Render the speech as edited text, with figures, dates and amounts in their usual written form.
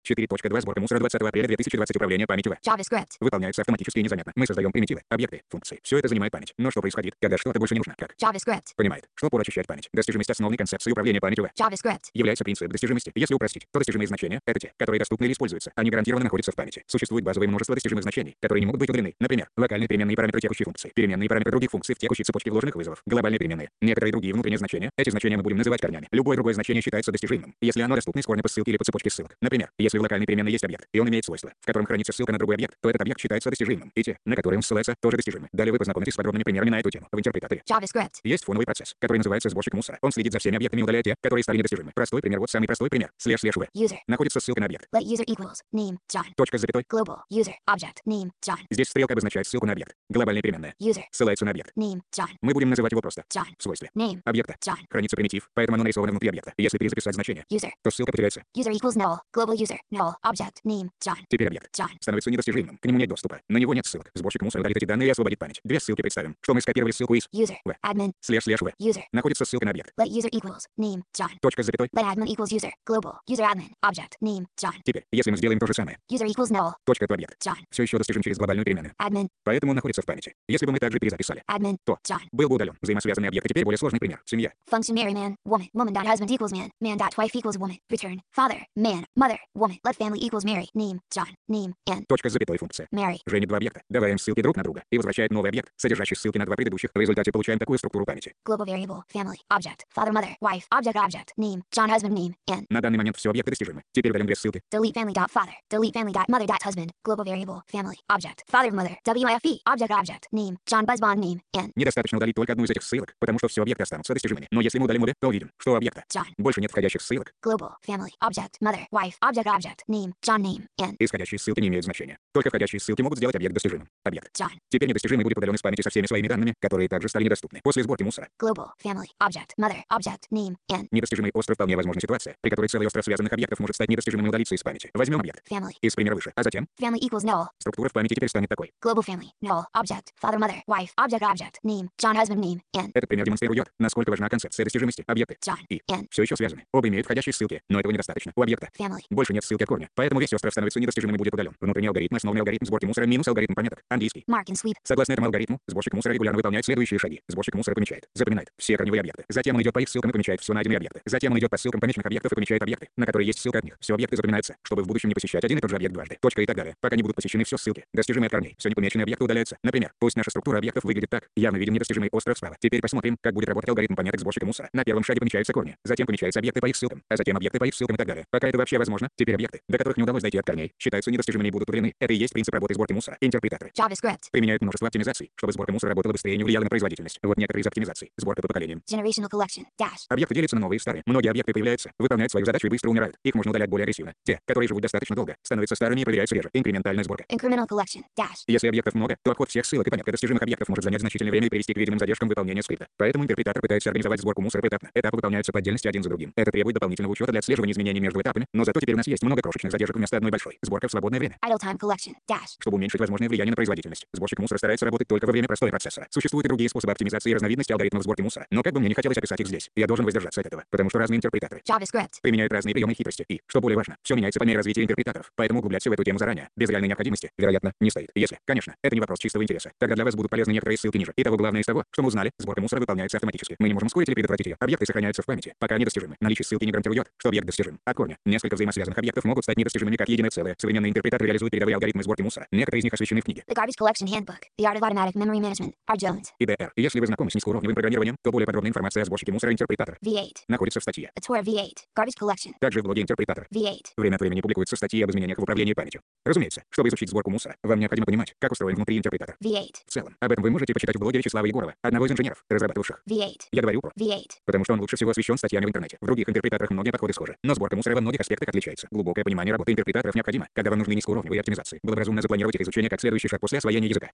4.2 Сборка мусора 20 апреля 2020 Управление памятью В. JavaScript. Выполняется автоматически и незаметно. Мы создаем примитивы, объекты, функции. Все это занимает память. Но что происходит, когда что-то больше не нужно? Как? JavaScript. Понимает, что пор очищать память. Достижимость основной концепции управления памятью В. JavaScript. Является принцип достижимости. Если упростить, то достижимые значения — это те, которые доступны или используются. Они гарантированно находятся в памяти. Существует базовое множество достижимых значений, которые не могут быть удалены. Например, локальные переменные параметры текущей функции, переменные параметры других функций в текущей цепочке вложенных вызовов, глобальные переменные, некоторые другие внутренние значения. Эти значения мы будем называть корнями. Любое другое значение считается достижимым, если оно доступно из корня по ссылке или по цепочке ссылок. Например, если в локальной переменной есть объект, и он имеет свойство, в котором хранится ссылка на другой объект, то этот объект считается достижимым. И те, на которые он ссылается, тоже достижимы. Далее вы познакомитесь с подробными примерами на эту тему. В интерпретаторе JavaScript. есть фоновый процесс, который называется сборщик мусора. Он следит за всеми объектами и удаляет те, которые стали недостижимы. Простой пример, вот самый простой пример. /v. User. Находится ссылка на объект. Let user equals name John. Точка с запятой. Global user object name John. Здесь стрелка обозначает ссылку на объект. Глобальная переменная. User Ссылается на объект. name John. Мы будем называть его просто John. в свойстве Name объекта. John. Хранится примитив, поэтому оно нарисовано внутри объекта. Если перезаписать значение, User. то ссылка потеряется. User equals null. Global user null object name John. Теперь объект John. становится недостижимым. К нему нет доступа. На него нет ссылок. Сборщик мусора удалит эти данные и освободит память. Две ссылки представим. Что мы скопировали ссылку из User В. admin /v. user. Находится ссылка на объект. Let user equals name John. Точка с запятой. Let admin equals user. Global user admin object name John. Теперь, если мы сделаем то же самое, User equals null. точка это объект, John. все еще достижим через глобальную переменную. Admin. Поэтому он находится в памяти. Если бы мы также перезаписали, Admin. то John. был бы удален взаимосвязанный объект. И теперь более сложный пример. Семья. Function marry man, woman, woman dot husband equals man, man dot wife equals woman. Return father, man, mother, woman. Let family equals Mary, name John, name and Точка с запятой функция. Mary. Женит два объекта, добавляем ссылки друг на друга и возвращает новый объект, содержащий ссылки на два предыдущих. В результате получаем такую структуру памяти. Global variable, family, object, father, mother, wife, object, name, John, husband, name, and На данный момент все объекты достижимы. Теперь удалим две ссылки. delete family dot father, delete family dot mother dot husband. Global variable, family, object, father, mother, WIFE, object, name, John, Buzzbond, name, and Недостаточно удалить только одну из этих ссылок, потому что все объекты останутся достижимыми. Но если мы удалим обе, то увидим, что у объекта John. больше нет входящих ссылок. Global, family, object, mother, wife, object, name, John, name, and Исходящие ссылки не имеют значения. Только входящие ссылки могут сделать объект достижимым. Объект. John. Теперь недостижимый будет удален из памяти со всеми своими данными, которые также стали недоступны после сборки мусора. Global, family, object, mother, object, name, and Недостижимый остров — вполне возможна ситуация, при которой целый остров связанных объектов может стать недостижимым и удалиться из памяти. Возьмем объект family. из примера выше, а затем Family equals null. структура в памяти теперь станет такой. Global family, null, object, father, mother, wife, object, name, John, husband, name, and Этот пример демонстрирует, насколько важна концепция достижимости. Объекты John, и and все еще связаны. Оба имеют входящие ссылки, но этого недостаточно. У объекта family. больше нет ссылки от корня, поэтому весь остров становится недостижимым и будет удален. Внутренний алгоритм — основной алгоритм сборки мусора минус алгоритм пометок. Английский. Mark and sweep. Согласно этому алгоритму, сборщик мусора регулярно выполняет следующие шаги. Сборщик мусора помечает, запоминает все корневые объекты. Затем он идет по их ссылкам и помечает все найденные объекты. Затем он идет по ссылкам помеченных объектов и помечает объекты, на которые есть ссылка от них. Все объекты запоминаются, чтобы в будущем не посещать один и тот же объект дважды. Точка и так далее. Пока не будут посещены все ссылки, достижимые от корней. Все непомеченные объекты удаляются. Например, пусть наша структура объектов выглядит так. Явно видим недостижимый остров справа. Теперь посмотрим, как будет работать алгоритм поняток сборщика мусора. На первом шаге помечаются корни, затем помечаются объекты по их ссылкам, а затем объекты по их ссылкам и так далее. Пока это вообще возможно, теперь объекты, до которых не удалось дойти от корней, считаются недостижимыми и будут удалены. Это и есть принцип работы сборки мусора. Интерпретаторы JavaScript. применяют множество оптимизаций, чтобы сборка мусора работала быстрее и не влияла на производительность. Вот некоторые из оптимизаций. Сборка по поколениям. Generational collection. Dash. Объекты делятся на новые и старые. Многие объекты появляются, выполняют свою задачу и быстро умирают. Их можно удалять более агрессивно. Те, которые живут достаточно долго, становятся старыми и проверяются реже. Инкрементальная сборка. Incremental collection. Dash. Если объектов много, то обход всех ссылок и пометок достижимых объектов может занять значительное время и привести к видимым задержкам выполнения скрипта. Поэтому интерпретатор пытается организовать сборку мусора поэтапно. Этапы выполняются по отдельности один за другим. Это требует дополнительного учета для отслеживания изменений между этапами, но зато теперь у нас есть много крошечных задержек вместо одной большой. Сборка в свободное время. Idle time collection. Dash. Чтобы уменьшить возможное влияние на производительность, сборщик мусора старается работать только во время простоя процесса. Существуют и другие способы оптимизации и разновидности алгоритмов сборки мусора, но как бы мне не хотелось описать их здесь, я должен воздержаться от этого, потому что разные интерпретаторы JavaScript. применяют разные приемы и хитрости, и, что более важно, все меняется по мере развития интерпретаторов, поэтому углубляться в эту тему заранее, без реальной необходимости, вероятно, не стоит. Если, конечно, это не вопрос чистого интереса, тогда для вас будут полезны некоторые ссылки ниже. Итого главное из того, что мы узнали, сборка мусора выполняется автоматически. Мы не можем ускорить или предотвратить ее. Объекты сохраняются в памяти, пока они достижимы. Наличие ссылки не гарантирует, что объект достижим. От корня несколько взаимосвязанных объектов могут стать недостижимыми как единое целое. Современные интерпретаторы реализуют передовые алгоритмы сборки мусора. Некоторые из них освещены в книге The Garbage Collection Handbook. The Art of Automatic Memory Management. R. Jones. ИДР. Если вы знакомы с низкоуровневым программированием, то более подробная информация о сборщике мусора интерпретатор V8. находится в статье. A tour of V8. Garbage Collection. Также в блоге интерпретатор. V8. Время от времени публикуются статьи об изменениях в управлении памятью. Разумеется, чтобы изучить сборку мусора, вам необходимо понимать, как устроен внутри интерпретатор. V8. В целом, об этом вы можете почитать в блоге Вячеслава Егорова, одного из инженеров, разрабатывавших. V8. Я говорю про, V8. потому что он лучше всего освещен статьями в интернете. В других интерпретаторах многие подходы схожи, но сборка мусора во многих аспектах отличается. Глубокое понимание работы интерпретаторов необходимо, когда вам нужны низкоуровневые оптимизации. Было бы разумно запланировать их изучение как следующий шаг после освоения языка.